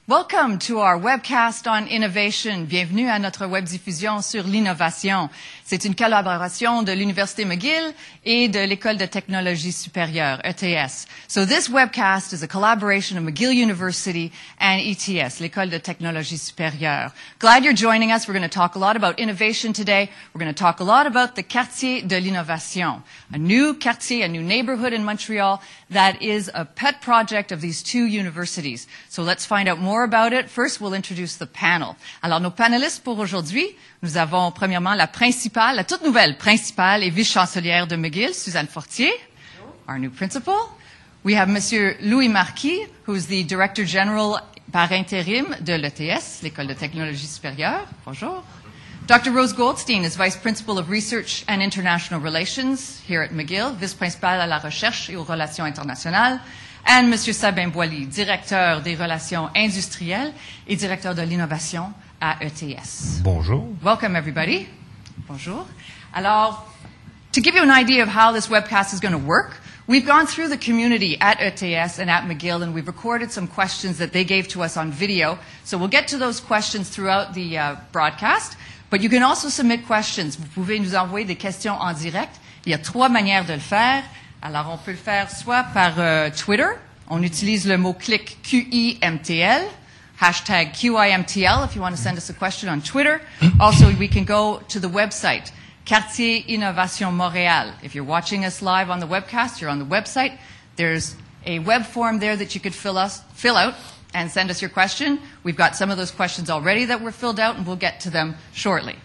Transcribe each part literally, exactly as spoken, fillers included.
Welcome to our webcast on innovation. Bienvenue à notre webdiffusion sur l'innovation. C'est une collaboration de l'Université McGill et de l'École de technologie supérieure, E T S. So this webcast is a collaboration of McGill University and E T S, l'École de technologie supérieure. Glad you're joining us. We're going to talk a lot about innovation today. We're going to talk a lot about the Quartier de l'Innovation, a new quartier, a new neighborhood in Montreal that is a pet project of these two universities. So let's find out more about it. First, we'll introduce the panel. Alors, nos panélistes pour aujourd'hui, nous avons premièrement la principale, la toute nouvelle principale et vice-chancelière de McGill, Suzanne Fortier, our new principal. We have Monsieur Louis Marquis, who's the Director General par intérim de l'E T S, l'École de technologie supérieure. Bonjour. Doctor Rose Goldstein is Vice Principal of Research and International Relations here at McGill, vice-principale à la recherche et aux relations internationales. And Monsieur Sabin Boily, directeur des relations industrielles et directeur de l'innovation à E T S. Bonjour. Welcome, everybody. Bonjour. Alors, to give you an idea of how this webcast is going to work, we've gone through the community at E T S and at McGill, and we've recorded some questions that they gave to us on video. So we'll get to those questions throughout the uh, broadcast. But you can also submit questions. Vous pouvez nous envoyer des questions en direct. Il y a trois manières de le faire. Alors, on peut le faire soit par euh, Twitter. On utilise le mot-clic Q I M T L, hashtag Q I M T L if you want to send us a question on Twitter. Also, we can go to the website, Quartier Innovation Montréal. If you're watching us live on the webcast, you're on the website. There's a web form there that you could fill, us, fill out and send us your question. We've got some of those questions already that were filled out, and we'll get to them shortly.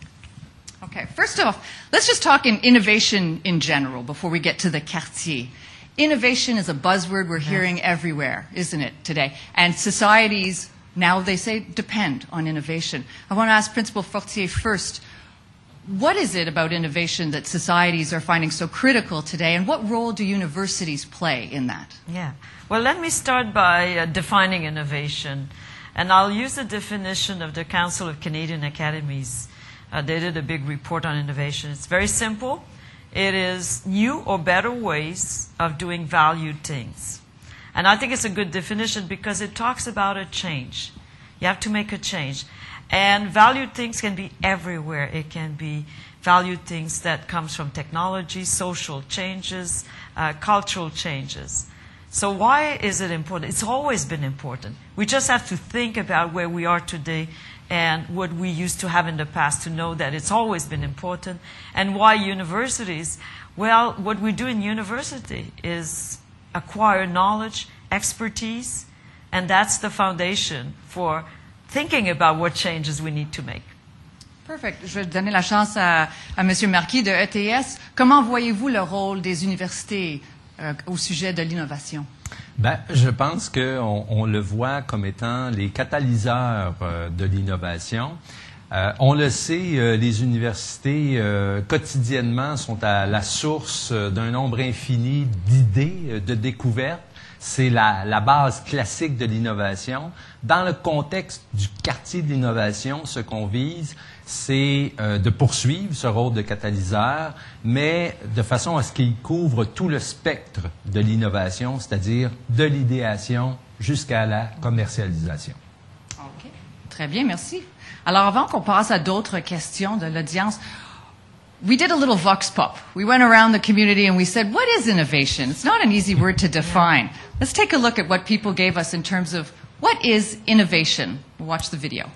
Okay, first off, let's just talk in innovation in general before we get to the quartier. Innovation is a buzzword we're hearing everywhere, isn't it, today? And societies, now they say, depend on innovation. I want to ask Principal Fortier first, what is it about innovation that societies are finding so critical today, and what role do universities play in that? Yeah. Well, let me start by uh, defining innovation. And I'll use the definition of the Council of Canadian Academies. Uh, they did a big report on innovation. It's very simple. It is new or better ways of doing valued things. And I think it's a good definition because it talks about a change. You have to make a change. And valued things can be everywhere. It can be valued things that comes from technology, social changes, uh, cultural changes. So why is it important? It's always been important. We just have to think about where we are today and what we used to have in the past to know that it's always been important. And why universities? Well, what we do in university is acquire knowledge, expertise, and that's the foundation for thinking about what changes we need to make. Perfect. Je vais donner la chance à, à M. Marquis de E T S. Comment voyez-vous le rôle des universités euh, au sujet de l'innovation? Ben, je pense qu'on on le voit comme étant les catalyseurs euh, de l'innovation. Euh, on le sait, euh, les universités euh, quotidiennement sont à la source euh, d'un nombre infini d'idées, euh, de découvertes. C'est la, la base classique de l'innovation. Dans le contexte du quartier de l'innovation, ce qu'on vise, c'est euh, de poursuivre ce rôle de catalyseur, mais de façon à ce qu'il couvre tout le spectre de l'innovation, c'est-à-dire de l'idéation jusqu'à la commercialisation. OK. Très bien, merci. Alors, avant qu'on passe à d'autres questions de l'audience, we did a little vox pop. We went around the community and we said, what is innovation? It's not an easy word to define. Let's take a look at what people gave us in terms of what is innovation. We'll watch the video.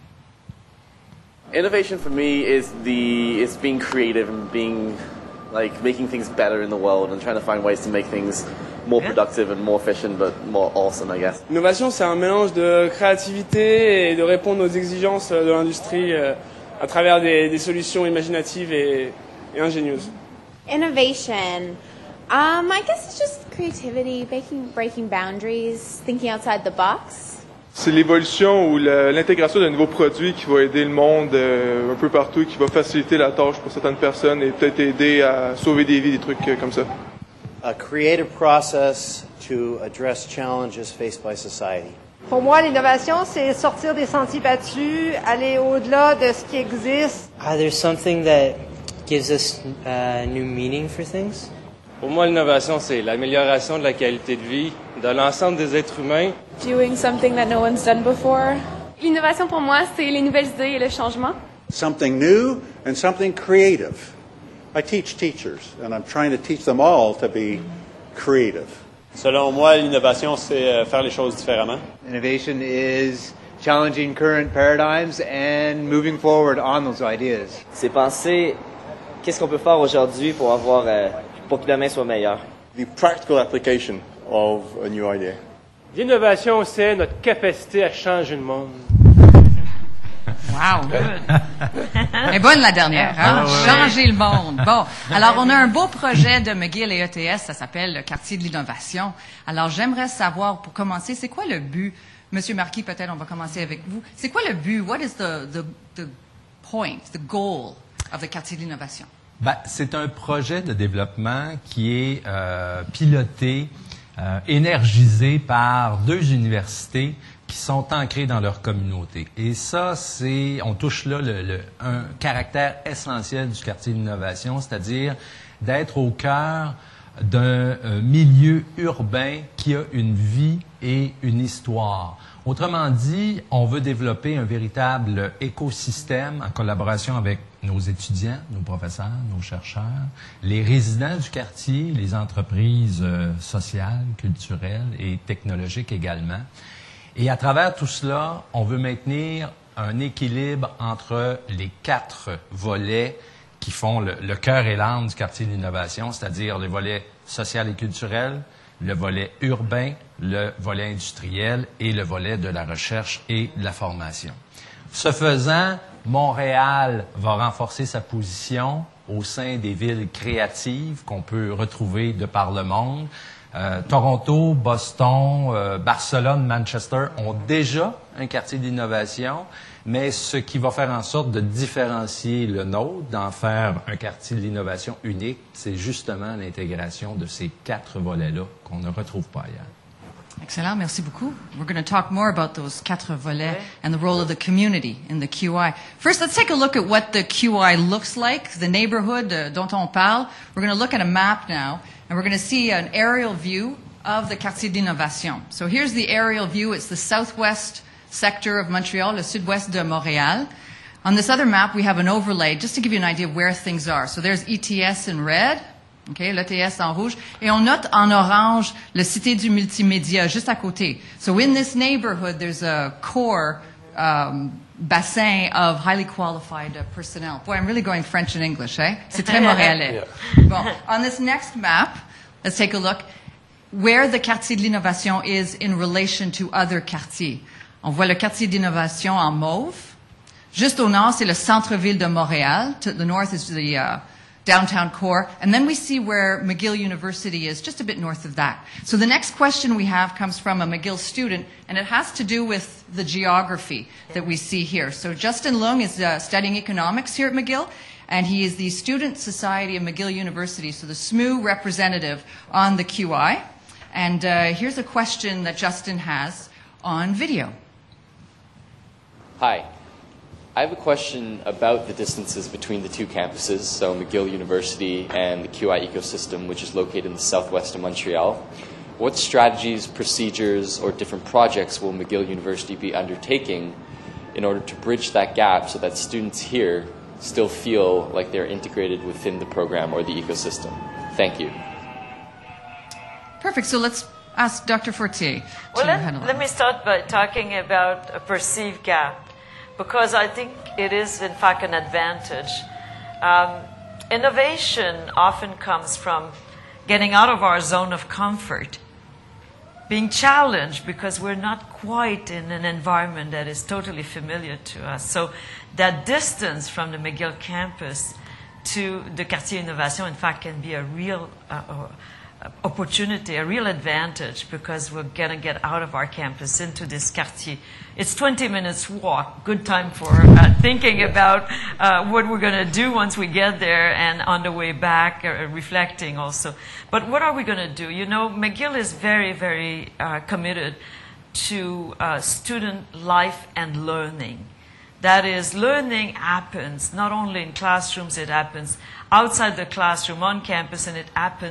Innovation for me is the is being creative and being like making things better in the world and trying to find ways to make things more productive and more efficient but more awesome, I guess. L'innovation, c'est un mélange de créativité et de répondre aux exigences de l'industrie euh, à travers des, des solutions imaginatives et, et ingénieuses. Innovation, um, I guess it's just creativity, breaking, breaking boundaries, thinking outside the box. C'est l'évolution ou l'intégration d'un nouveau produit qui va aider le monde euh, un peu partout, qui va faciliter la tâche pour certaines personnes et peut-être aider à sauver des vies, des trucs euh, comme ça. A creative process to address challenges faced by society. Pour moi, l'innovation, c'est sortir des sentiers battus, aller au-delà de ce qui existe. Uh, there's something that gives us uh, new meaning for things. Pour moi, l'innovation, c'est l'amélioration de la qualité de vie de l'ensemble des êtres humains. Doing something that no one's done before. L'innovation pour moi, c'est les nouvelles idées et le changement. Something new and something creative. I teach teachers, and I'm trying to teach them all to be creative. Selon moi, l'innovation, c'est faire les choses différemment. Innovation is challenging current paradigms and moving forward on those ideas. C'est penser qu'est-ce qu'on peut faire aujourd'hui pour avoir euh, pour que demain soit meilleur. The practical application of a new idea. L'innovation, c'est notre capacité à changer le monde. Wow! Elle est bonne la dernière, hein? Ah, ouais. Changer le monde. Bon, alors on a un beau projet de McGill et E T S, ça s'appelle le quartier de l'innovation. Alors j'aimerais savoir, pour commencer, c'est quoi le but? Monsieur Marquis, peut-être on va commencer avec vous. C'est quoi le but? What is the, the, the point, the goal of the quartier de l'innovation? Ben, c'est un projet de développement qui est euh, piloté, euh, énergisé par deux universités qui sont ancrées dans leur communauté. Et ça, c'est, on touche là le, le, un caractère essentiel du quartier de l'innovation, c'est-à-dire d'être au cœur d'un euh, milieu urbain qui a une vie et une histoire. Autrement dit, on veut développer un véritable écosystème en collaboration avec nos étudiants, nos professeurs, nos chercheurs, les résidents du quartier, les entreprises euh, sociales, culturelles et technologiques également. Et à travers tout cela, on veut maintenir un équilibre entre les quatre volets qui font le, le cœur et l'âme du quartier de l'innovation, c'est-à-dire le volet social et culturel, le volet urbain, le volet industriel et le volet de la recherche et de la formation. Ce faisant, Montréal va renforcer sa position au sein des villes créatives qu'on peut retrouver de par le monde. Euh, Toronto, Boston, euh, Barcelone, Manchester ont déjà un quartier d'innovation, mais ce qui va faire en sorte de différencier le nôtre, d'en faire un quartier de l'innovation unique, c'est justement l'intégration de ces quatre volets-là qu'on ne retrouve pas ailleurs. Excellent, merci beaucoup. We're going to talk more about those quatre volets and the role of the community in the Q I. First, let's take a look at what the Q I looks like, the neighborhood uh, dont on parle. We're going to look at a map now, and we're going to see an aerial view of the quartier d'innovation. So here's the aerial view. It's the southwest sector of Montreal, le sud-ouest de Montréal. On this other map, we have an overlay, just to give you an idea of where things are. So there's E T S in red. Okay, l'E T S en rouge. Et on note en orange le Cité du Multimédia, juste à côté. So in this neighborhood, there's a core um, bassin of highly qualified uh, personnel. Boy, I'm really going French and English, eh? C'est très montréalais. Bon, on this next map, let's take a look where the quartier de l'innovation is in relation to other quartiers. On voit le quartier d'innovation en mauve. Juste au nord, c'est le centre-ville de Montréal. To the north is the uh, downtown core. And then we see where McGill University is, just a bit north of that. So the next question we have comes from a McGill student, and it has to do with the geography that we see here. So Justin Leung is uh, studying economics here at McGill, and he is the Student Society of McGill University, so the S M U representative on the Q I. And uh, here's a question that Justin has on video. Hi. I have a question about the distances between the two campuses, so McGill University and the Q I ecosystem, which is located in the southwest of Montreal. What strategies, procedures, or different projects will McGill University be undertaking in order to bridge that gap so that students here still feel like they're integrated within the program or the ecosystem? Thank you. Perfect. So let's ask Doctor Fortier. Well, let, let me start by talking about a perceived gap, because I think it is, in fact, an advantage. Um, innovation often comes from getting out of our zone of comfort, being challenged because we're not quite in an environment that is totally familiar to us. So that distance from the McGill campus to the Quartier Innovation, in fact, can be a real uh, uh, opportunity, a real advantage, because we're going to get out of our campus into this quartier. It's twenty minutes walk, good time for uh, thinking about uh, what we're going to do once we get there, and on the way back, uh, reflecting also. But what are we going to do? You know, McGill is very, very uh, committed to uh, student life and learning. That is, learning happens not only in classrooms, it happens outside the classroom, on campus, and it happens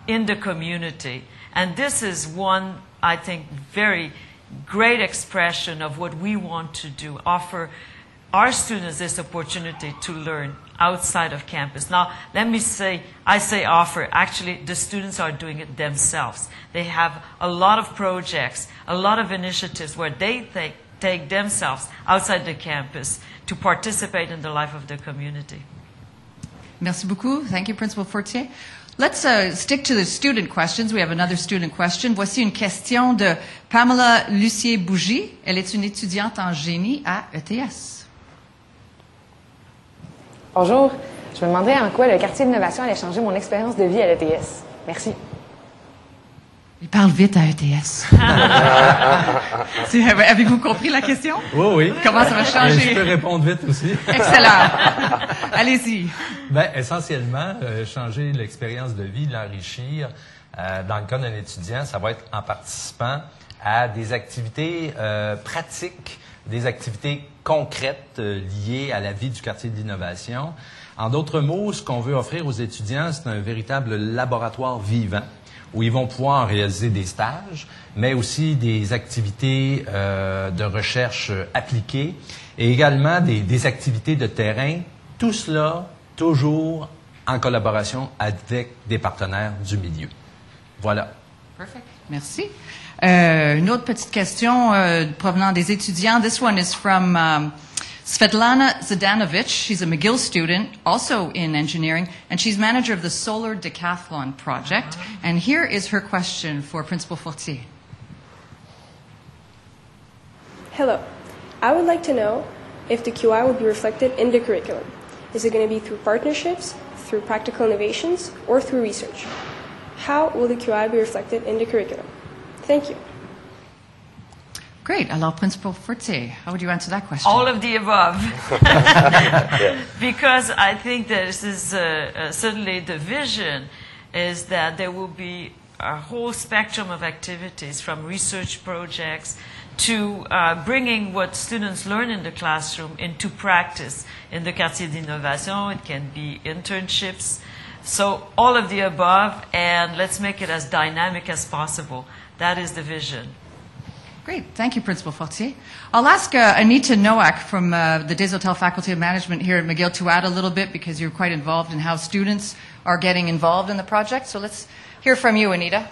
in the community. And this is one, I think, very great expression of what we want to do, offer our students this opportunity to learn outside of campus. Now, let me say, I say offer, actually the students are doing it themselves. They have a lot of projects, a lot of initiatives where they take, take themselves outside the campus to participate in the life of the community. Merci beaucoup. Thank you, Principal Fortier. Let's uh, stick to the student questions. We have another student question. Voici une question de Pamela Lucier-Bougie. Elle est une étudiante en génie à E T S. Bonjour. Je me demandais en quoi le quartier d'innovation allait changer mon expérience de vie à l'E T S. Merci. Il parle vite à E T S. Avez-vous compris la question? Oui, oui. Comment ça va changer? Je peux répondre vite aussi. Excellent. Allez-y. Ben, essentiellement, euh, changer l'expérience de vie, l'enrichir. Euh, dans le cas d'un étudiant, ça va être en participant à des activités euh, pratiques, des activités concrètes euh, liées à la vie du quartier de l'innovation. En d'autres mots, ce qu'on veut offrir aux étudiants, c'est un véritable laboratoire vivant où ils vont pouvoir réaliser des stages, mais aussi des activités euh, de recherche appliquées et également des, des activités de terrain. Tout cela toujours en collaboration avec des partenaires du milieu. Voilà. Perfect. Merci. Euh, une autre petite question euh, provenant des étudiants. This one is from um, Svetlana Zdanovich. She's a McGill student, also in engineering, and she's manager of the Solar Decathlon Project. And here is her question for Principal Fortier. Hello. I would like to know if the Q I will be reflected in the curriculum. Is it going to be through partnerships, through practical innovations, or through research? How will the Q I be reflected in the curriculum? Thank you. Great. Alors, Principal Fortier, how would you answer that question? All of the above. Because I think that this is uh, uh, certainly the vision is that there will be a whole spectrum of activities from research projects to uh, bringing what students learn in the classroom into practice in the Quartier d'Innovation. It can be internships. So all of the above, and let's make it as dynamic as possible. That is the vision. Great. Thank you, Principal Fortier. I'll ask uh, Anita Nowak from uh, the Des Hotels Faculty of Management here at McGill to add a little bit because you're quite involved in how students are getting involved in the project. So let's hear from you, Anita.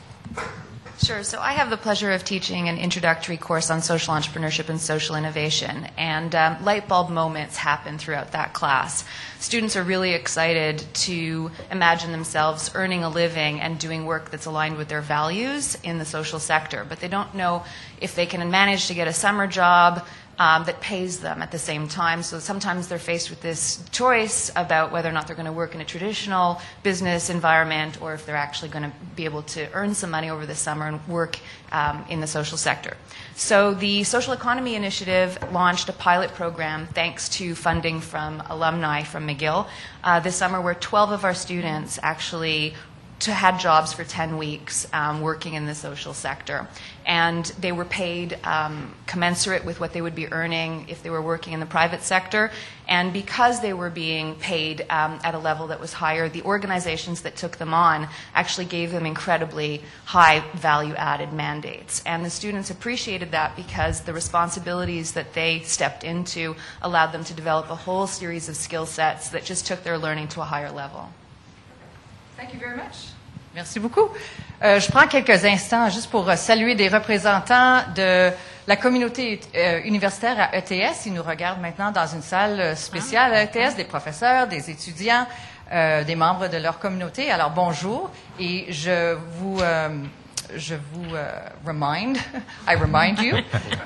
Sure. So I have the pleasure of teaching an introductory course on social entrepreneurship and social innovation, and um, light bulb moments happen throughout that class. Students are really excited to imagine themselves earning a living and doing work that's aligned with their values in the social sector, but they don't know if they can manage to get a summer job Um, that pays them at the same time. So sometimes they're faced with this choice about whether or not they're going to work in a traditional business environment or if they're actually going to be able to earn some money over the summer and work um, in the social sector. So the Social Economy Initiative launched a pilot program thanks to funding from alumni from McGill uh, this summer where twelve of our students actually to had jobs for ten weeks um, working in the social sector. And they were paid um, commensurate with what they would be earning if they were working in the private sector. And because they were being paid um, at a level that was higher, the organizations that took them on actually gave them incredibly high value-added mandates. And the students appreciated that because the responsibilities that they stepped into allowed them to develop a whole series of skill sets that just took their learning to a higher level. Thank you very much. Merci beaucoup. Euh, je prends quelques instants juste pour euh, saluer des représentants de la communauté euh, universitaire à E T S. Ils nous regardent maintenant dans une salle spéciale à E T S, des professeurs, des étudiants, euh, des membres de leur communauté. Alors bonjour et je vous euh, je vous uh, remind, I remind you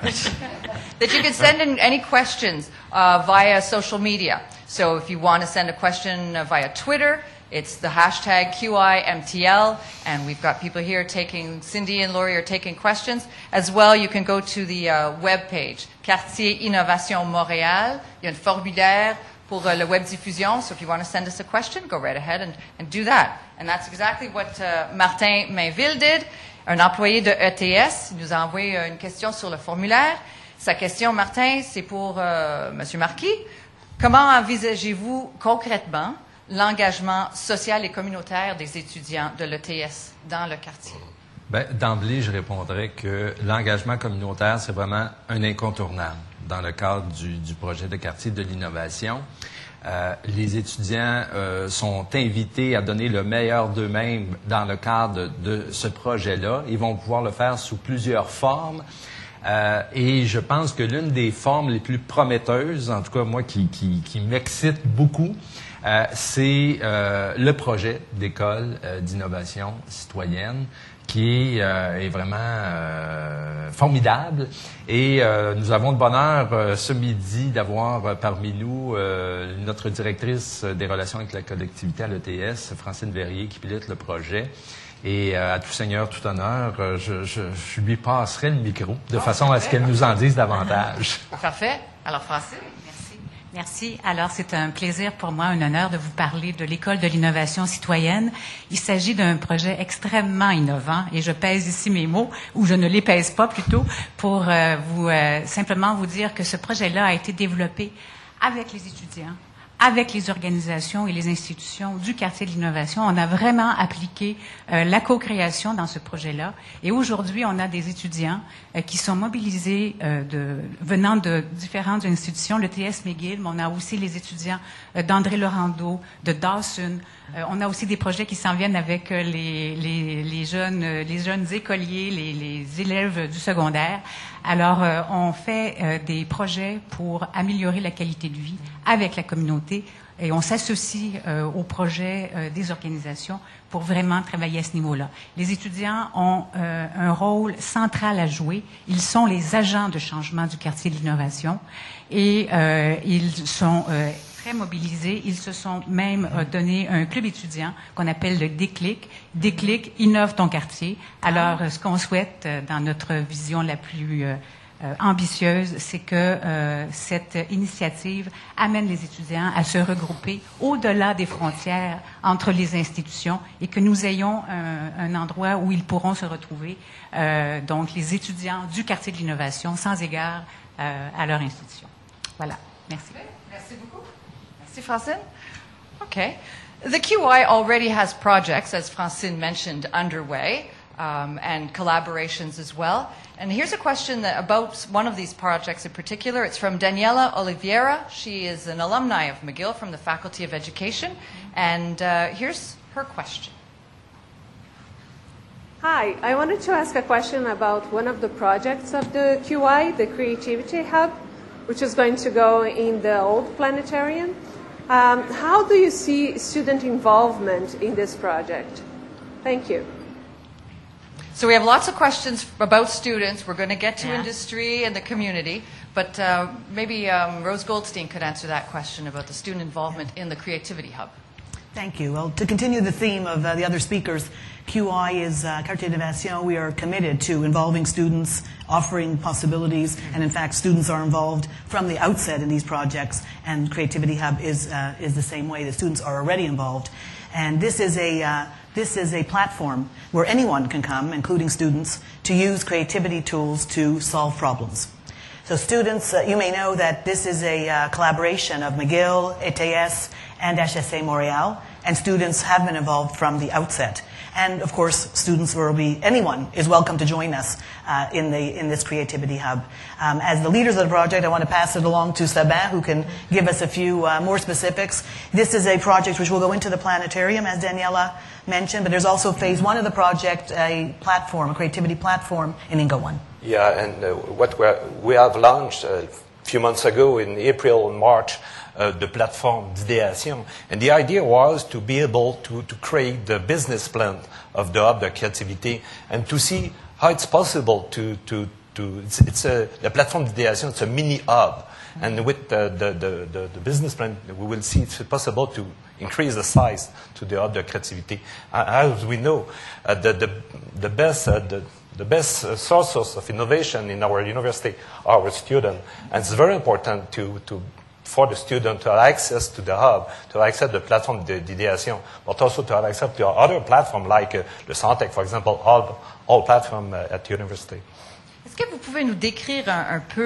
that you can send in any questions uh, via social media. So if you want to send a question uh, via Twitter, it's the hashtag Q I M T L, and we've got people here taking, Cindy and Laurie are taking questions. As well, you can go to the uh, web page, Quartier Innovation Montréal. Il y a un formulaire pour uh, le web diffusion, so if you want to send us a question, go right ahead and, and do that. And that's exactly what uh, Martin Mainville did, un employé de E T S. Il nous a envoyé uh, une question sur le formulaire. Sa question, Martin, c'est pour uh, M. Marquis. Comment envisagez-vous concrètement l'engagement social et communautaire des étudiants de l'E T S dans le quartier? Bien, d'emblée, je répondrais que l'engagement communautaire, c'est vraiment un incontournable dans le cadre du, du projet de quartier de l'innovation. Euh, les étudiants euh, sont invités à donner le meilleur d'eux-mêmes dans le cadre de ce projet-là. Ils vont pouvoir le faire sous plusieurs formes. Euh, et je pense que l'une des formes les plus prometteuses, en tout cas moi qui, qui, qui m'excite beaucoup, euh, c'est euh, le projet d'école euh, d'innovation citoyenne, qui euh, est vraiment euh, formidable. Et euh, nous avons le bonheur euh, ce midi d'avoir euh, parmi nous euh, notre directrice des relations avec la collectivité à l'E T S, Francine Verrier, qui pilote le projet. Et euh, à tout seigneur, tout honneur, euh, je, je, je lui passerai le micro de oh, façon à ce qu'elle nous en dise davantage. Parfait. Alors, Francine? Merci. Alors, c'est un plaisir pour moi, un honneur de vous parler de l'École de l'innovation citoyenne. Il s'agit d'un projet extrêmement innovant et je pèse ici mes mots, ou je ne les pèse pas plutôt, pour euh, vous euh, simplement vous dire que ce projet-là a été développé avec les étudiants, avec les organisations et les institutions du quartier de l'innovation. On a vraiment appliqué euh, la co-création dans ce projet-là. Et aujourd'hui, on a des étudiants euh, qui sont mobilisés euh, de, venant de différentes institutions, le T S McGill, mais on a aussi les étudiants euh, d'André Laurando, de Dawson. Euh, on a aussi des projets qui s'en viennent avec euh, les, les, les, jeunes, euh, les jeunes écoliers, les, les élèves du secondaire. Alors, euh, on fait euh, des projets pour améliorer la qualité de vie avec la communauté et on s'associe euh, aux projets euh, des organisations pour vraiment travailler à ce niveau-là. Les étudiants ont euh, un rôle central à jouer. Ils sont les agents de changement du quartier de l'innovation et euh, ils sont euh, très mobilisés. Ils se sont même euh, donné un club étudiant qu'on appelle le Déclic. Déclic, innove ton quartier. Alors, euh, ce qu'on souhaite euh, dans notre vision la plus euh, euh, ambitieuse, c'est que euh, cette initiative amène les étudiants à se regrouper au-delà des frontières entre les institutions et que nous ayons un, un endroit où ils pourront se retrouver, euh, donc les étudiants du quartier de l'innovation, sans égard euh, à leur institution. Voilà. Merci. Merci beaucoup. Merci, Francine. Okay. The Q I already has projects, as Francine mentioned, underway, um, and collaborations as well. And here's a question that, about one of these projects in particular. It's from Daniela Oliveira. She is an alumni of McGill from the Faculty of Education. And uh, here's her question. Hi, I wanted to ask a question about one of the projects of the Q I, the Creativity Hub, which is going to go in the old planetarium. Um, how do you see student involvement in this project? Thank you. So we have lots of questions about students. We're going to get to Yeah. industry and the community, but uh, maybe um, Rose Goldstein could answer that question about the student involvement in the Creativity Hub. Thank you. Well, to continue the theme of uh, the other speakers, Q I is uh, Quartier d'Innovation. We are committed to involving students, offering possibilities, and in fact, students are involved from the outset in these projects. And Creativity Hub is uh, is the same way. The students are already involved, and this is a uh, this is a platform where anyone can come, including students, to use creativity tools to solve problems. So students, uh, you may know that this is a uh, collaboration of McGill, E T S, and H S A Montréal, and students have been involved from the outset. And of course, students will be, anyone is welcome to join us uh, in, the, in this Creativity Hub. Um, as the leaders of the project, I want to pass it along to Sabin, who can give us a few uh, more specifics. This is a project which will go into the planetarium, as Daniela mentioned, but there's also phase one of the project, a platform, a creativity platform in Ingo One. Yeah, and uh, what we're, we have launched a few months ago in April and March, uh, the platform d'idéation. And the idea was to be able to, to create the business plan of the hub, the creativity, and to see how it's possible to, to, to it's, it's a, the platform d'idéation, it's a mini hub. And with the, the, the, the, the business plan, we will see it's possible to increase the size to the hub, the creativity. Uh, as we know, uh, the, the, the best, uh, the, The best uh, sources of innovation in our university are our students. And it's very important to, to, for the student to have access to the hub, to have access to the platform d'idéation, but also to have access to other platforms like uh, the Santec, for example, all, all platforms uh, at university. Est-ce que vous pouvez nous décrire un, un peu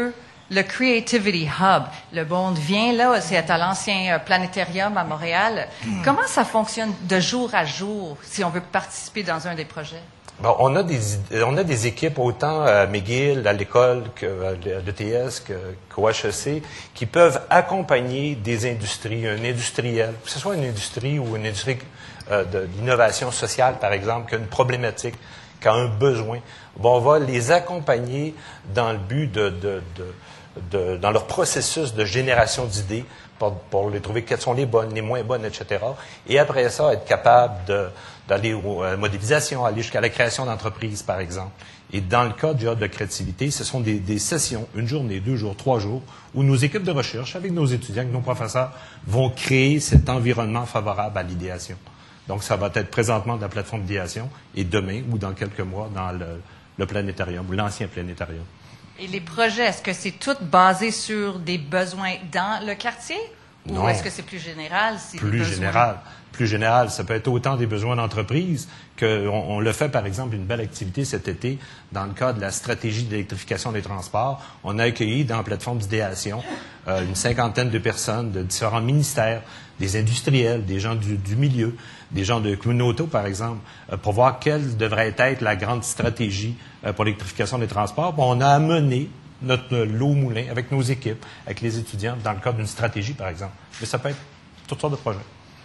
le Creativity Hub. Le monde vient là, c'est à l'ancien planétarium à Montréal. Comment ça fonctionne de jour à jour si on veut participer dans un des projets? Bon, on a des on a des équipes autant à McGill, à l'école, qu'à l'E T S, qu'au H E C, qui peuvent accompagner des industries, un industriel, que ce soit une industrie ou une industrie euh, de l'innovation sociale, par exemple, qui a une problématique, qui a un besoin. Bon, on va les accompagner dans le but de, de, de, de dans leur processus de génération d'idées pour, pour les trouver quelles sont les bonnes, les moins bonnes, et cetera. Et après ça, être capable de d'aller à la modélisation, aller jusqu'à la création d'entreprises, par exemple. Et dans le cas du hub de créativité, ce sont des, des sessions, une journée, deux jours, trois jours, où nos équipes de recherche, avec nos étudiants, avec nos professeurs, vont créer cet environnement favorable à l'idéation. Donc, ça va être présentement dans la plateforme d'idéation, et demain, ou dans quelques mois, dans le, le planétarium, ou l'ancien planétarium. Et les projets, est-ce que c'est tout basé sur des besoins dans le quartier? Non. Ou est-ce que c'est plus général? Plus général. Plus général. Ça peut être autant des besoins d'entreprise qu'on on le fait, par exemple, une belle activité cet été dans le cadre de la stratégie d'électrification des transports. On a accueilli dans la plateforme d'idéation euh, une cinquantaine de personnes de différents ministères, des industriels, des gens du, du milieu, des gens de Clunoto, par exemple, euh, pour voir quelle devrait être la grande stratégie euh, pour l'électrification des transports. Bon, on a amené notre lot au moulin avec nos équipes, avec les étudiants, dans le cadre d'une stratégie, par exemple. Mais ça peut être toutes sortes de projets.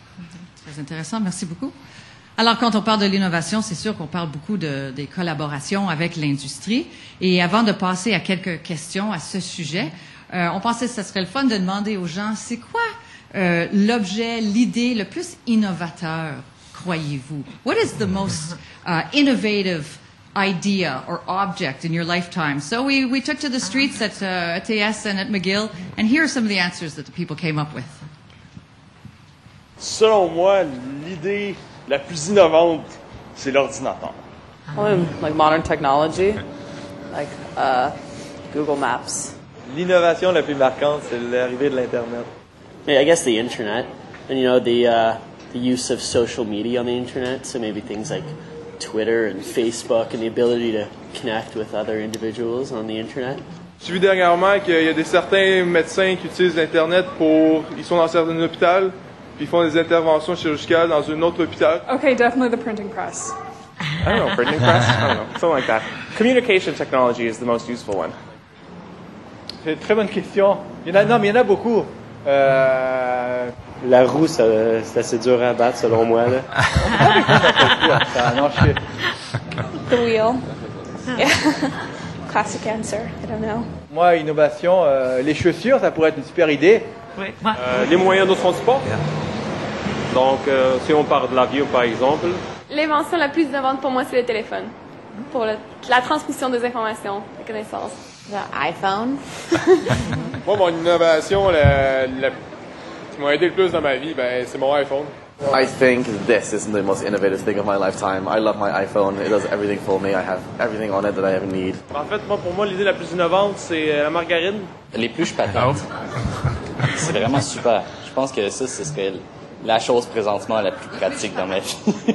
Très intéressant, merci beaucoup. Alors, quand on parle de l'innovation, c'est sûr qu'on parle beaucoup de, des collaborations avec l'industrie. Et avant de passer à quelques questions à ce sujet, euh, on pensait que ce serait le fun de demander aux gens, c'est quoi euh, l'objet, l'idée le plus innovateur, croyez-vous? What is the most uh, innovative idea or object in your lifetime? So we, we took to the streets at uh, A T S and at McGill, and here are some of the answers that the people came up with. Selon moi, l'idée la plus innovante, c'est l'ordinateur. Um, like modern technology, like uh, Google Maps. L'innovation la plus marquante, c'est l'arrivée de l'Internet. I guess the internet, and you know the uh, the use of social media on the internet. So maybe things like Twitter and Facebook, and the ability to connect with other individuals on the internet. J'ai vu dernièrement qu'il y a des certains médecins qui utilisent l'Internet pour, ils sont dans certains hôpitaux, puis ils font des interventions chirurgicales dans un autre hôpital. Okay, definitely the printing press. I don't know, printing press? I don't know, something like that. Communication technology is the most useful one. C'est une très bonne question. Il y en a, non, mais il y en a beaucoup. Euh... La roue, ça, c'est assez dur à battre, selon moi. Là. non, je... The wheel. Yeah. Classic answer. I don't know. Moi, innovation, euh, les chaussures, ça pourrait être une super idée. Oui. Euh, les moyens de transport. Donc, euh, si on parle de l'avion, par exemple. L'invention la plus innovante pour moi, c'est le téléphone. Pour le, la transmission des informations, des connaissances. Le iPhone. Moi, mon innovation la, la, qui m'a aidé le plus dans ma vie, ben, c'est mon iPhone. I think this is the most innovative thing of my lifetime. I love my iPhone. It does everything for me. I have everything on it that I ever need. En fait, moi, pour moi, l'idée la plus innovante, c'est la margarine. Les pluches patates. C'est vraiment super. Je pense que ça, ce serait la chose présentement la plus pratique dans ma vie.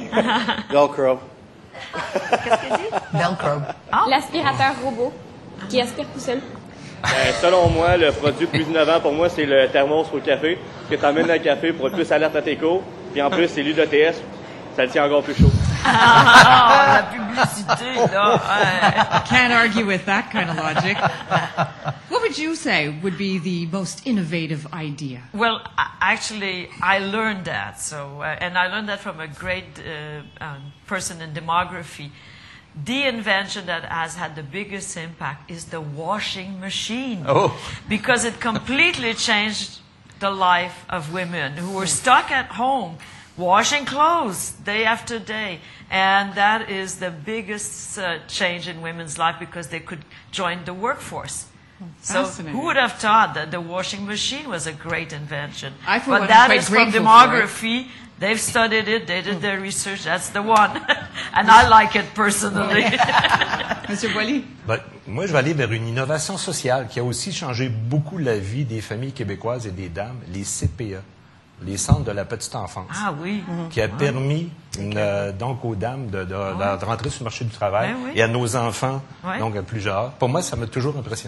Velcro. Qu'est-ce qu'il dit? Velcro. Oh. L'aspirateur robot qui aspire tout seul. Ben, selon moi, le produit le plus innovant pour moi, c'est le thermos au café. Que tu emmènes le café pour être plus alerte à tes cours. Puis en plus, c'est l'U D T S. Ça le tient encore plus chaud. Ah, la publicité, là. Can't argue with that kind of logic. What would you say would be the most innovative idea? Well, actually, I learned that. So, uh, and I learned that from a great uh, um, person in demography. The invention that has had the biggest impact is the washing machine. Oh. Because it completely changed the life of women who were stuck at home washing clothes day after day. And that is the biggest uh, change in women's life because they could join the workforce. So who would have thought that the washing machine was a great invention? I for but one that am is quite from grateful for it. demography. They've studied it, they did their research, that's the one. And I like it personally. Monsieur Boily? Ben, moi, je vais aller vers une innovation sociale qui a aussi changé beaucoup la vie des familles québécoises et des dames, les C P E, les centres de la petite enfance. Ah oui. Qui a permis une, euh, donc aux dames de, de, de, de rentrer sur le marché du travail Ben oui. et à nos enfants, Ouais. donc à plus jeunes. Pour moi, ça m'a toujours impressionné.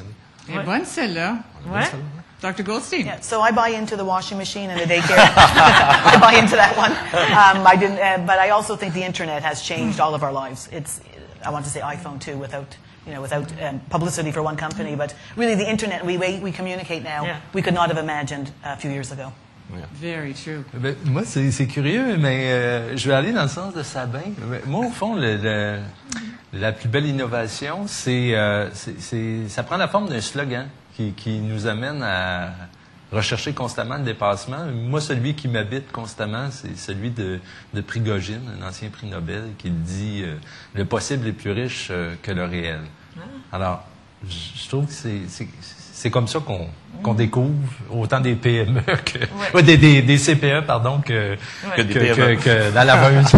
Elle est bonne celle-là. Ouais. Doctor Goldstein. Yeah, so I buy into the washing machine and the daycare. I buy into that one. Um, I didn't, uh, but I also think the internet has changed all of our lives. It's, I want to say iPhone too, without, you know, without um, publicity for one company, but really the internet, we we, we communicate now. Yeah. We could not have imagined a few years ago. Yeah. Very true. Ben, moi, c'est, c'est curieux, mais euh, je vais aller dans le sens de Sabin. Moi, au fond, le, le, la plus belle innovation, c'est, euh, c'est, c'est, ça prend la forme d'un slogan qui, qui nous amène à rechercher constamment le dépassement. Moi, celui qui m'habite constamment, c'est celui de, de Prigogine, un ancien prix Nobel, qui dit euh, « Le possible est plus riche euh, que le réel ah. ». Alors, je trouve que c'est... c'est C'est comme ça qu'on qu'on découvre autant des P M E que ouais. Ouais, des, des, des C P E pardon que ouais. que, que, que, que la laveuse.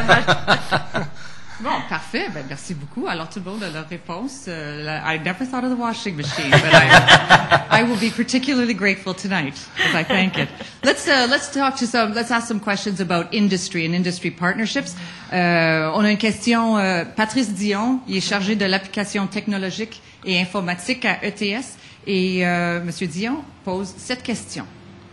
Bon, parfait. Ben, merci beaucoup. Alors tout le monde a leur réponse. Uh, I never thought of the washing machine, but I, I will be particularly grateful tonight as I thank it. Let's uh, let's talk to some. Let's ask some questions about industry and industry partnerships. Uh, on a une question. Uh, Patrice Dion, il est chargé de l'application technologique et informatique à E T S. Et euh, M. Dion pose cette question.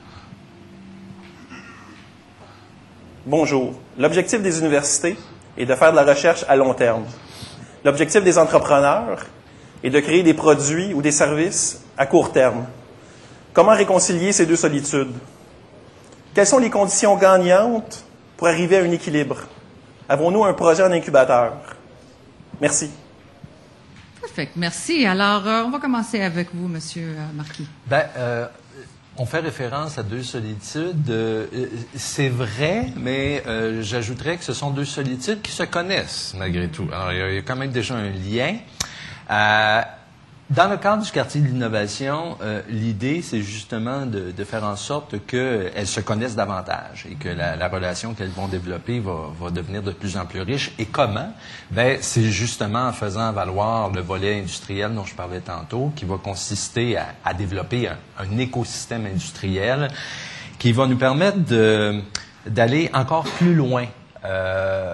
Bonjour. L'objectif des universités est de faire de la recherche à long terme. L'objectif des entrepreneurs est de créer des produits ou des services à court terme. Comment réconcilier ces deux solitudes? Quelles sont les conditions gagnantes pour arriver à un équilibre? Avons-nous un projet en incubateur? Merci. Parfait. Merci. Alors, euh, on va commencer avec vous, Monsieur euh, Marquis. Ben, euh, on fait référence à deux solitudes. Euh, c'est vrai, mais euh, j'ajouterais que ce sont deux solitudes qui se connaissent, malgré tout. Alors, il y a, il y a quand même déjà un lien. Euh, Dans le cadre du quartier de l'innovation, euh, l'idée, c'est justement de, de faire en sorte qu'elles se connaissent davantage et que la, la relation qu'elles vont développer va, va devenir de plus en plus riche. Et comment? Ben, c'est justement en faisant valoir le volet industriel dont je parlais tantôt, qui va consister à, à développer un, un écosystème industriel qui va nous permettre de, d'aller encore plus loin. Euh,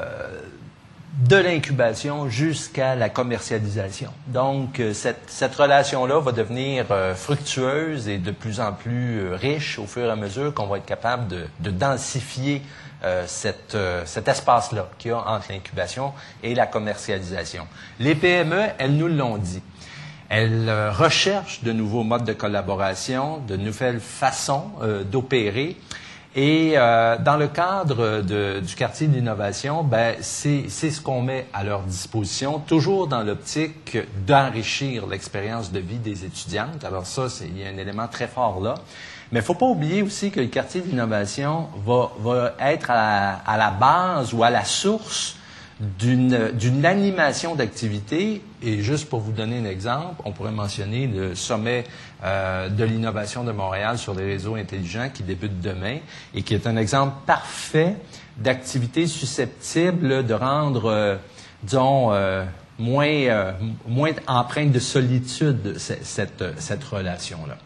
de l'incubation jusqu'à la commercialisation. Donc, cette, cette relation-là va devenir euh, fructueuse et de plus en plus euh, riche au fur et à mesure qu'on va être capable de, de densifier euh, cette, euh, cet espace-là qu'il y a entre l'incubation et la commercialisation. Les P M E, elles nous l'ont dit. Elles euh, recherchent de nouveaux modes de collaboration, de nouvelles façons euh, d'opérer. Et euh, dans le cadre de, du quartier de l'innovation, ben, c'est, c'est ce qu'on met à leur disposition, toujours dans l'optique d'enrichir l'expérience de vie des étudiantes. Alors ça, c'est, il y a un élément très fort là. Mais il ne faut pas oublier aussi que le quartier de l'innovation va, va être à la, à la base ou à la source d'une, d'une animation d'activités. Et juste pour vous donner un exemple, on pourrait mentionner le sommet euh, de l'innovation de Montréal sur les réseaux intelligents qui débute demain et qui est un exemple parfait d'activité susceptible de rendre, euh, disons, euh, moins, euh, moins empreinte de solitude cette, cette, cette relation-là.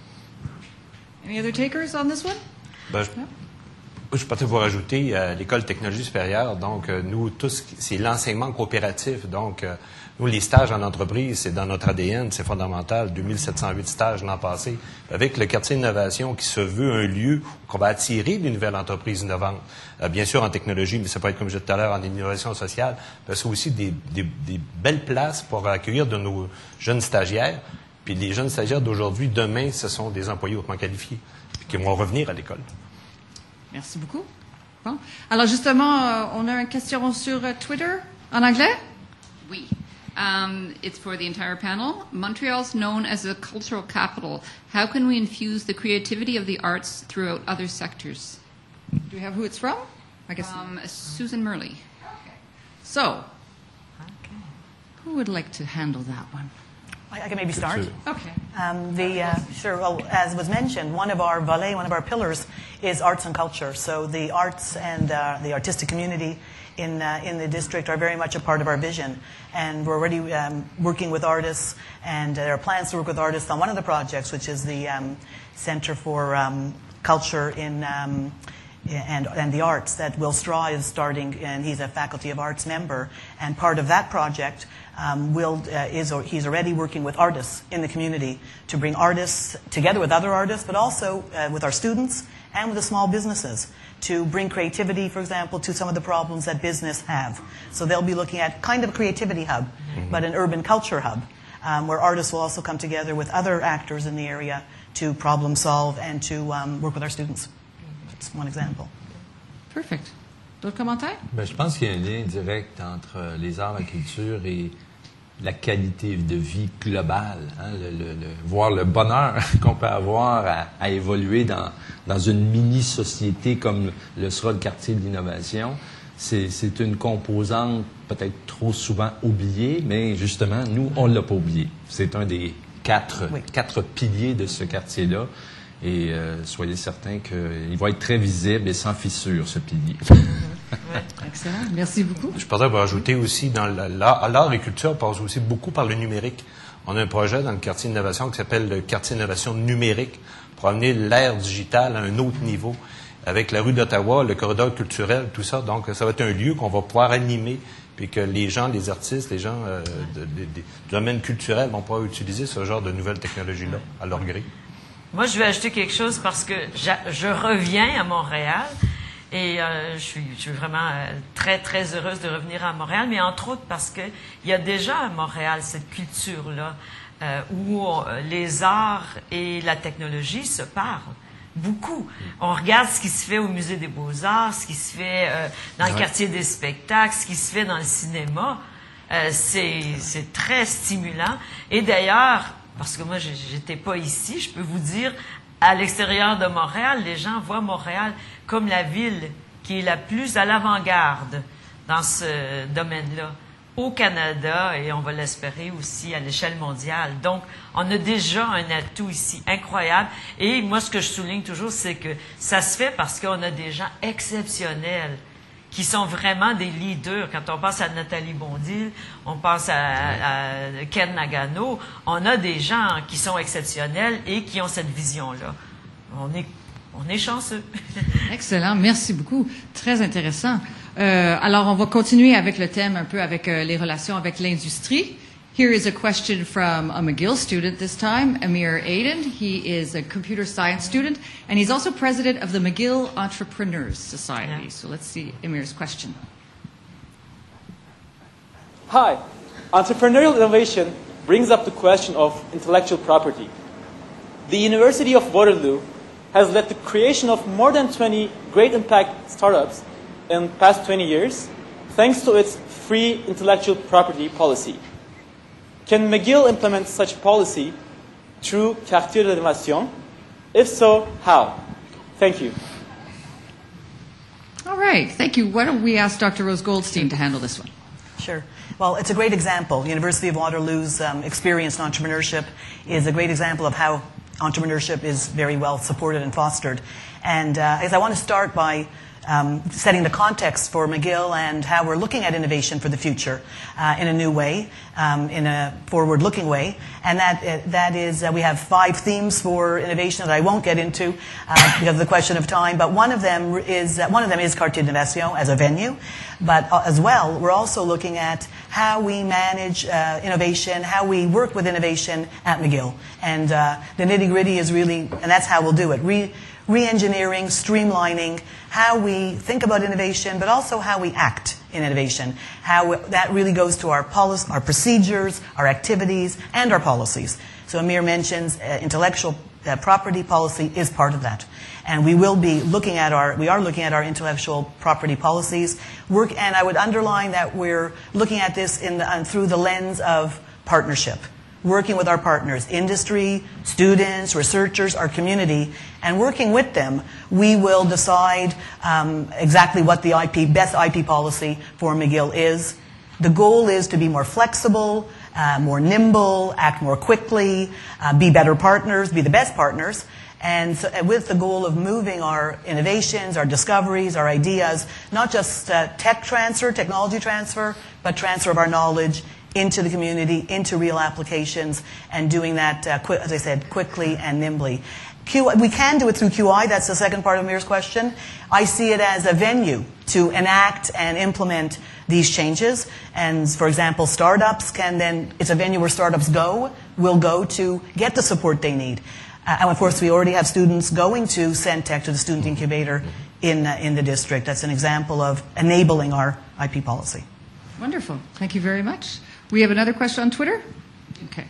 Any other takers on this one? Ben, je... Je peux peut-être vous rajouter euh, l'École de technologie supérieure. Donc, euh, nous, tous, c'est l'enseignement coopératif. Donc, euh, nous, les stages en entreprise, c'est dans notre A D N, c'est fondamental. deux mille sept cent huit stages l'an passé. Avec le quartier d'innovation qui se veut un lieu où on va attirer des nouvelles entreprises innovantes. Euh, bien sûr, en technologie, mais ça peut être, comme je disais tout à l'heure, en innovation sociale. C'est aussi des, des, des belles places pour accueillir de nos jeunes stagiaires. Puis les jeunes stagiaires d'aujourd'hui, demain, ce sont des employés hautement qualifiés qui vont revenir à l'école. Merci beaucoup. Bon. Alors justement, euh, on a une question sur uh, Twitter en anglais? Oui. Um, it's for the entire panel. Montreal's known as a cultural capital. How can we infuse the creativity of the arts throughout other sectors? Do we have who it's from? I guess. Um, Susan Murley. Okay. So, okay. Who would like to handle that one? I can maybe start. Okay. Um, the uh, sure. Well, as was mentioned, one of our volets, one of our pillars, is arts and culture. So the arts and uh, the artistic community in uh, in the district are very much a part of our vision, and we're already um, working with artists, and there are plans to work with artists on one of the projects, which is the um, Center for um, Culture in um, and, and the arts that Will Straw is starting, and he's a Faculty of Arts member. And part of that project, um, Will uh, is, or he's already working with artists in the community to bring artists together with other artists, but also uh, with our students and with the small businesses to bring creativity, for example, to some of the problems that business have. So they'll be looking at kind of a creativity hub, mm-hmm. but an urban culture hub, um, where artists will also come together with other actors in the area to problem solve and to um, work with our students. That's one example. Perfect. D'autres commentaires? Ben, je pense qu'il y a un lien direct entre les arts, la culture et la qualité de vie globale. Hein? Le, le, le, voir le bonheur qu'on peut avoir à, à évoluer dans, dans une mini-société comme le sera le quartier de l'innovation, c'est, c'est une composante peut-être trop souvent oubliée, mais justement, nous, on ne l'a pas oublié. C'est un des quatre, oui. quatre piliers de ce quartier-là. Et euh, soyez certains qu'il va être très visible et sans fissure, ce pilier. Excellent. Merci beaucoup. Je pourrais rajouter aussi, dans l'art, l'art et culture passe aussi beaucoup par le numérique. On a un projet dans le quartier d'innovation qui s'appelle le quartier d'innovation numérique pour amener l'ère digitale à un autre niveau avec la rue d'Ottawa, le corridor culturel, tout ça. Donc, ça va être un lieu qu'on va pouvoir animer puis que les gens, les artistes, les gens euh, de, de, de, du domaine culturel vont pouvoir utiliser ce genre de nouvelles technologies-là à leur gré. Moi, je vais ajouter quelque chose parce que je reviens à Montréal et euh, je, suis, je suis vraiment euh, très, très heureuse de revenir à Montréal, mais entre autres parce qu'il y a déjà à Montréal cette culture-là euh, où on, les arts et la technologie se parlent. Beaucoup. On regarde ce qui se fait au Musée des Beaux-Arts, ce qui se fait euh, dans ouais. le quartier des spectacles, ce qui se fait dans le cinéma. Euh, c'est, c'est très stimulant. Et d'ailleurs, parce que moi, j'étais pas ici, je peux vous dire, à l'extérieur de Montréal, les gens voient Montréal comme la ville qui est la plus à l'avant-garde dans ce domaine-là, au Canada, et on va l'espérer aussi à l'échelle mondiale. Donc, on a déjà un atout ici incroyable. Et moi, ce que je souligne toujours, c'est que ça se fait parce qu'on a des gens exceptionnels qui sont vraiment des leaders. Quand on pense à Nathalie Bondil, on pense à, à Ken Nagano, on a des gens qui sont exceptionnels et qui ont cette vision-là. On est, on est chanceux. Excellent, merci beaucoup. Très intéressant. Euh, alors, on va continuer avec le thème un peu avec euh, les relations avec l'industrie. Here is a question from a McGill student this time, Amir Aiden. He is a computer science student, and he's also president of the McGill Entrepreneurs Society. Yeah. So let's see Amir's question. Hi. Entrepreneurial innovation brings up the question of intellectual property. The University of Waterloo has led the creation of more than twenty great impact startups in the past twenty years, thanks to its free intellectual property policy. Can McGill implement such policy through Quartier de l'Innovation? If so, how? Thank you. All right, thank you. Why don't we ask Doctor Rose Goldstein to handle this one? Sure. Well, it's a great example. The University of Waterloo's um, experience in entrepreneurship is a great example of how entrepreneurship is very well supported and fostered. And uh, I want to start by Um, setting the context for McGill and how we're looking at innovation for the future uh, in a new way, um, in a forward-looking way. And that uh, that is, uh, we have five themes for innovation that I won't get into uh, because of the question of time. But one of them is uh, one of them is Quartier d'Innovation as a venue. But uh, as well, we're also looking at how we manage uh, innovation, how we work with innovation at McGill. And uh, the nitty-gritty is really, and that's how we'll do it. Re- re-engineering, streamlining, how we think about innovation, but also how we act in innovation. How that really goes to our policy, our procedures, our activities, and our policies. So Amir mentions uh, intellectual uh, property policy is part of that. And we will be looking at our, we are looking at our intellectual property policies. Work, and I would underline that we're looking at this in the, uh, through the lens of partnership. Working with our partners, industry, students, researchers, our community, and working with them, we will decide um, exactly what the I P, best I P policy for McGill is. The goal is to be more flexible, uh, more nimble, act more quickly, uh, be better partners, be the best partners, And so, uh, with the goal of moving our innovations, our discoveries, our ideas, not just uh, tech transfer, technology transfer, but transfer of our knowledge into the community, into real applications, and doing that, uh, qui- as I said, quickly and nimbly. Q, we can do it through Q I. That's the second part of Amir's question. I see it as a venue to enact and implement these changes. And, for example, startups can then, it's a venue where startups go, will go to get the support they need. Uh, and, of course, we already have students going to Centec, to the student incubator in, uh, in the district. That's an example of enabling our I P policy. Wonderful. Thank you very much. We have another question on Twitter. Okay.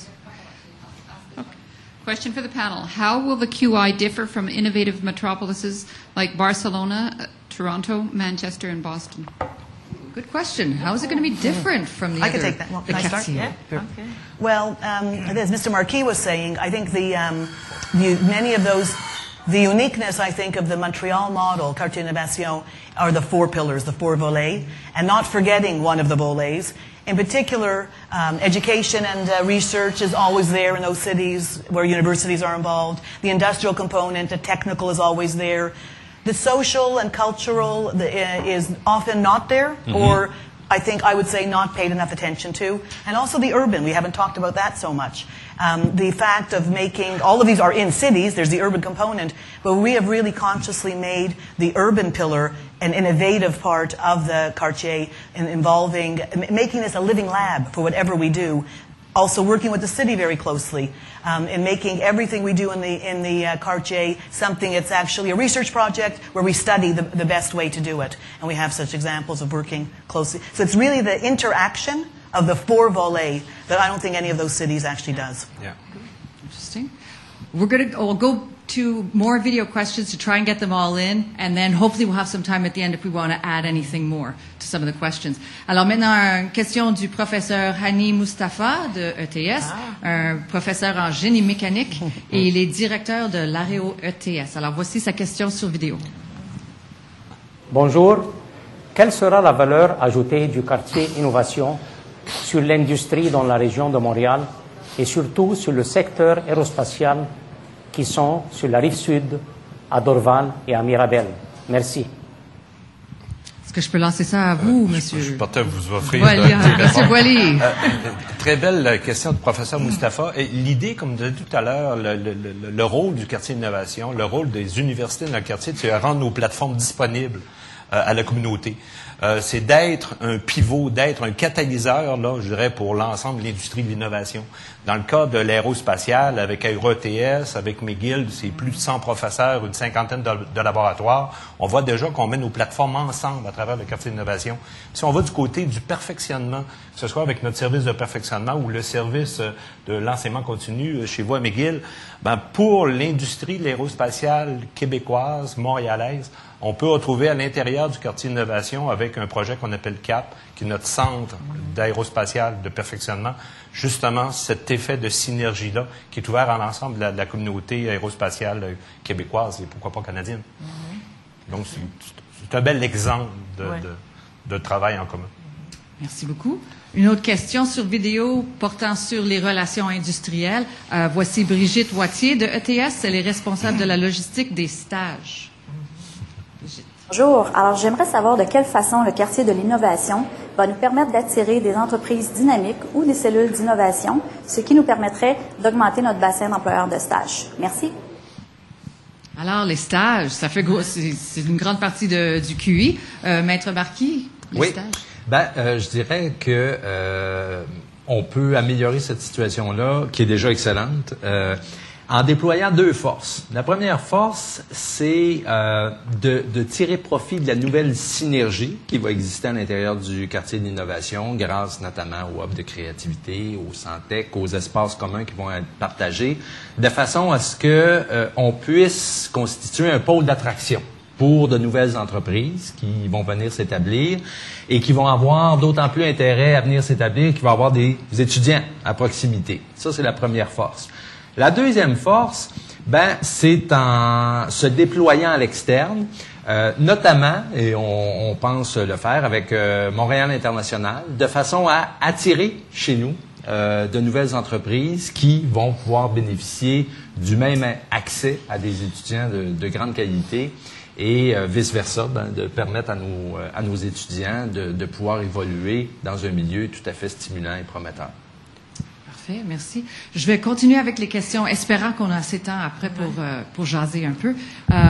okay. Question for the panel. How will the Q I differ from innovative metropolises like Barcelona, uh, Toronto, Manchester, and Boston? Good question. How is it going to be different from the I other? can take that. Well, the can I start? quartier? Yeah. Okay. Well, um, as Mister Marquis was saying, I think the, um, the many of those, the uniqueness, I think, of the Montreal model, Quartier Innovation, are the four pillars, the four volets, and not forgetting one of the volets. In particular, um, education and uh, research is always there in those cities where universities are involved. The industrial component, the technical is always there. The social and cultural the, uh, is often not there, mm-hmm. or I think I would say not paid enough attention to. And also the urban, we haven't talked about that so much. Um, the fact of making, all of these are in cities, there's the urban component, but we have really consciously made the urban pillar an innovative part of the quartier in involving, making this a living lab for whatever we do. Also working with the city very closely um, in making everything we do in the in the uh, quartier something that's actually a research project where we study the, the best way to do it. And we have such examples of working closely. So it's really the interaction of the four volets that I don't think any of those cities actually does. Yeah. Interesting. We're going to we'll go to more video questions to try and get them all in, and then hopefully we'll have some time at the end if we want to add anything more to some of the questions. Alors maintenant, une question du professeur Hani Mustafa de E T S, ah. un professeur en génie mécanique, et il est directeur de l'Areo E T S. Alors voici sa question sur vidéo. Bonjour. Quelle sera la valeur ajoutée du quartier innovation sur l'industrie dans la région de Montréal et surtout sur le secteur aérospatial qui sont sur la rive sud, à Dorval et à Mirabel? Merci. Est-ce que je peux lancer ça à vous, euh, monsieur? Je, je portais vous offrir. Voilà, monsieur Boily. Euh, très belle question du professeur Mustafa. Et l'idée, comme je disais tout à l'heure, le, le, le, le rôle du quartier d'innovation, le rôle des universités dans le quartier, c'est de rendre nos plateformes disponibles euh, à la communauté. Euh, c'est d'être un pivot, d'être un catalyseur, là, je dirais, pour l'ensemble de l'industrie de l'innovation. Dans le cas de l'aérospatial, avec Aero E T S, avec McGill, c'est plus de cent professeurs, une cinquantaine de, de laboratoires. On voit déjà qu'on met nos plateformes ensemble à travers le quartier d'innovation. Si on va du côté du perfectionnement, que ce soit avec notre service de perfectionnement ou le service de l'enseignement continu chez vous à McGill, ben, pour l'industrie de l'aérospatiale québécoise, montréalaise, on peut retrouver à l'intérieur du quartier d'innovation avec un projet qu'on appelle C A P, qui est notre centre d'aérospatial de perfectionnement, justement cet effet de synergie-là qui est ouvert à l'ensemble de la, de la communauté aérospatiale québécoise et pourquoi pas canadienne. Mm-hmm. Donc, c'est un bel exemple de, ouais. de, de travail en commun. Merci beaucoup. Une autre question sur vidéo portant sur les relations industrielles. Euh, voici Brigitte Wattier de E T S. Elle est responsable de la logistique des stages. Bonjour. Alors, j'aimerais savoir de quelle façon le quartier de l'innovation va nous permettre d'attirer des entreprises dynamiques ou des cellules d'innovation, ce qui nous permettrait d'augmenter notre bassin d'employeurs de stage. Merci. Alors, les stages, ça fait gros, c'est, c'est une grande partie de, du Q I. Euh, Maître Marquis, les oui. stages? Ben, euh, je dirais que euh, on peut améliorer cette situation-là, qui est déjà excellente, euh, en déployant deux forces. La première force, c'est euh, de, de tirer profit de la nouvelle synergie qui va exister à l'intérieur du quartier d'innovation, grâce notamment au hub de créativité, au Centec, aux espaces communs qui vont être partagés, de façon à ce que euh, on puisse constituer un pôle d'attraction pour de nouvelles entreprises qui vont venir s'établir et qui vont avoir d'autant plus intérêt à venir s'établir qu'ils vont avoir des étudiants à proximité. Ça, c'est la première force. La deuxième force, ben, c'est en se déployant à l'externe, euh, notamment, et on, on pense le faire avec euh, Montréal International, de façon à attirer chez nous euh, de nouvelles entreprises qui vont pouvoir bénéficier du même accès à des étudiants de, de grande qualité et euh, vice-versa, ben, de permettre à nos, à nos étudiants de, de pouvoir évoluer dans un milieu tout à fait stimulant et prometteur. Parfait, merci. Je vais continuer avec les questions, espérant qu'on a assez de temps après pour, euh, pour jaser un peu.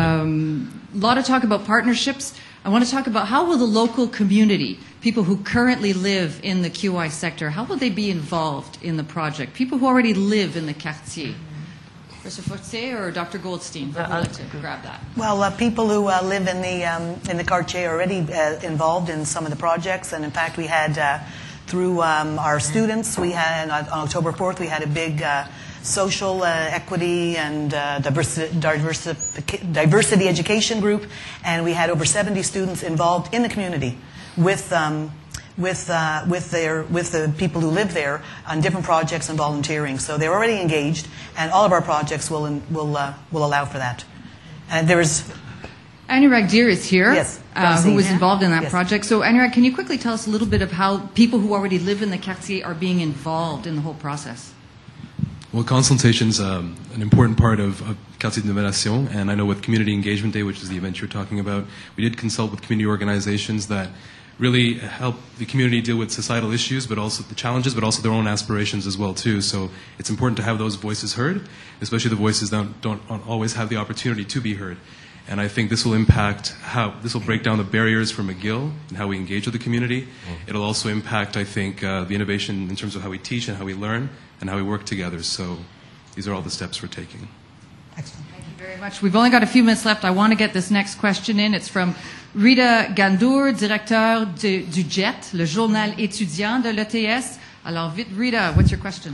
Um, a lot of talk about partnerships. I want to talk about how will the local community, people who currently live in the Q I sector, how will they be involved in the project? People who already live in the quartier. Professor Fortier or Doctor Goldstein? Who would like to grab that? Well, uh, people who uh, live in the um, in the quartier are already uh, involved in some of the projects, and in fact, we had uh, through um, our students, we had on October fourth, we had a big uh, social uh, equity and uh, diversity, diversity diversity education group, and we had over seventy students involved in the community with. Um, with uh, with their with the people who live there on different projects and volunteering. So they're already engaged, and all of our projects will will uh, will allow for that. And there is Anurag Dheer is here, yes, uh, who was yeah. involved in that yes. project. So Anurag, can you quickly tell us a little bit of how people who already live in the quartier are being involved in the whole process? Well, consultation is um, an important part of, of Quartier d'Innovation, and I know with Community Engagement Day, which is the event you're talking about, we did consult with community organizations that really help the community deal with societal issues, but also the challenges, but also their own aspirations as well too. So it's important to have those voices heard, especially the voices that don't, don't always have the opportunity to be heard. And I think this will impact how, this will break down the barriers for McGill and how we engage with the community. Mm. It'll also impact, I think, uh, the innovation in terms of how we teach and how we learn and how we work together. So these are all the steps we're taking. Excellent. Thank you very much. We've only got a few minutes left. I want to get this next question in. It's from Rita Gandour, directeur du, du J E T, le journal étudiant de l'E T S. Alors vite, Rita, what's your question?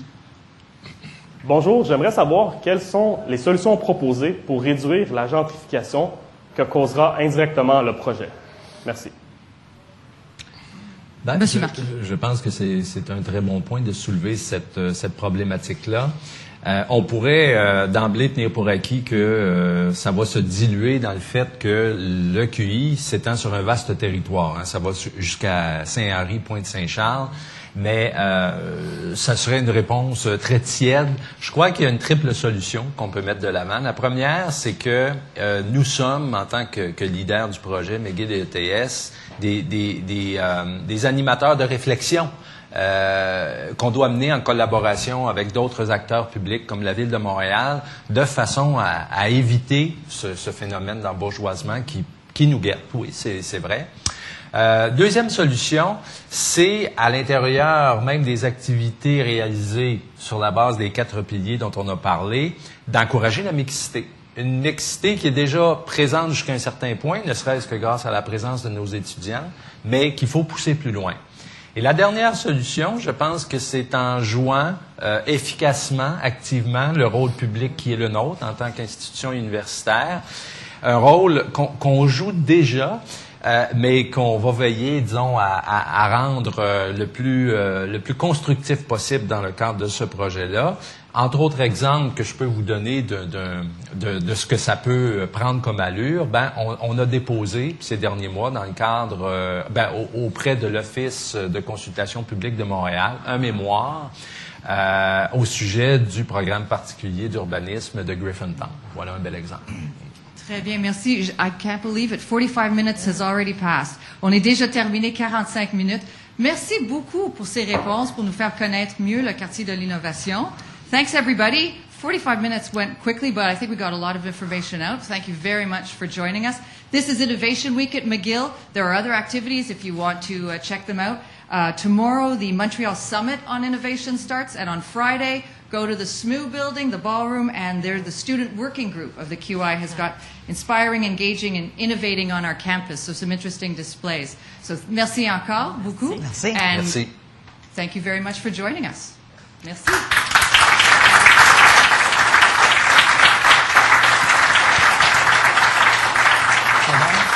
Bonjour, j'aimerais savoir quelles sont les solutions proposées pour réduire la gentrification que causera indirectement le projet. Merci. Ben, je, je pense que c'est un très bon point de soulever cette, cette problématique-là. Euh, on pourrait euh, d'emblée tenir pour acquis que euh, ça va se diluer dans le fait que le Q I s'étend sur un vaste territoire. Hein. Ça va jusqu'à Saint-Henri, Pointe-Saint-Charles. Mais euh, ça serait une réponse très tiède. Je crois qu'il y a une triple solution qu'on peut mettre de l'avant. La première, c'est que euh, nous sommes, en tant que, que leader du projet McGill et E T S, des, des, des, euh, des animateurs de réflexion euh, qu'on doit mener en collaboration avec d'autres acteurs publics comme la Ville de Montréal, de façon à, à éviter ce, ce phénomène d'embourgeoisement qui, qui nous guette. Oui, c'est vrai. Euh, deuxième solution, c'est à l'intérieur même des activités réalisées sur la base des quatre piliers dont on a parlé, d'encourager la mixité. Une mixité qui est déjà présente jusqu'à un certain point, ne serait-ce que grâce à la présence de nos étudiants, mais qu'il faut pousser plus loin. Et la dernière solution, je pense que c'est en jouant euh, efficacement, activement, le rôle public qui est le nôtre en tant qu'institution universitaire, un rôle qu'on qu'on joue déjà, Euh, mais qu'on va veiller, disons, à, à, à rendre euh, le plus euh, le plus constructif possible dans le cadre de ce projet-là. Entre autres exemples que je peux vous donner de, de, de, de ce que ça peut prendre comme allure, ben on, on a déposé ces derniers mois dans le cadre, euh, ben, au, auprès de l'Office de consultation publique de Montréal, un mémoire euh, au sujet du programme particulier d'urbanisme de Griffintown. Voilà un bel exemple. Très bien, merci. I can't believe it. forty-five minutes has already passed. On est déjà terminé quarante-cinq minutes. Merci beaucoup pour ces réponses, pour nous faire connaître mieux le quartier de l'innovation. Thanks, everybody. forty-five minutes went quickly, but I think we got a lot of information out. Thank you very much for joining us. This is Innovation Week at McGill. There are other activities if you want to uh, check them out. Uh, tomorrow, the Montreal Summit on Innovation starts, and on Friday, go to the S M U building, the ballroom, and there the student working group of the Q I has got inspiring, engaging, and innovating on our campus. So some interesting displays. So merci encore beaucoup. Merci. And merci. Thank you very much for joining us. Merci. Bye-bye.